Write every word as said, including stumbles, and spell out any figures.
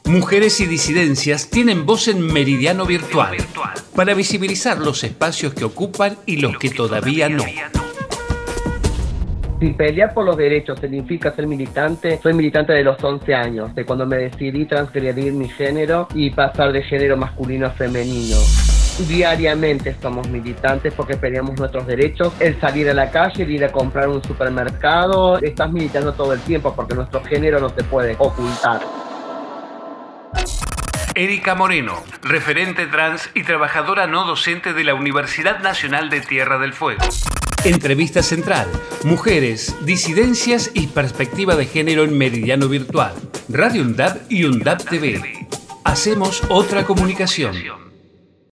Mujeres y disidencias tienen voz en Meridiano Virtual para visibilizar los espacios que ocupan y los que todavía no. Si pelear por los derechos significa ser militante, soy militante de los once años, de cuando me decidí transgredir mi género y pasar de género masculino a femenino. Diariamente somos militantes porque peleamos nuestros derechos. El salir a la calle, el ir a comprar un supermercado, estás militando todo el tiempo porque nuestro género no se puede ocultar. Erika Moreno, referente trans y trabajadora no docente de la Universidad Nacional de Tierra del Fuego. Entrevista central, mujeres, disidencias y perspectiva de género en Meridiano Virtual. Radio UNDAB y UNDAB T V. Hacemos otra comunicación.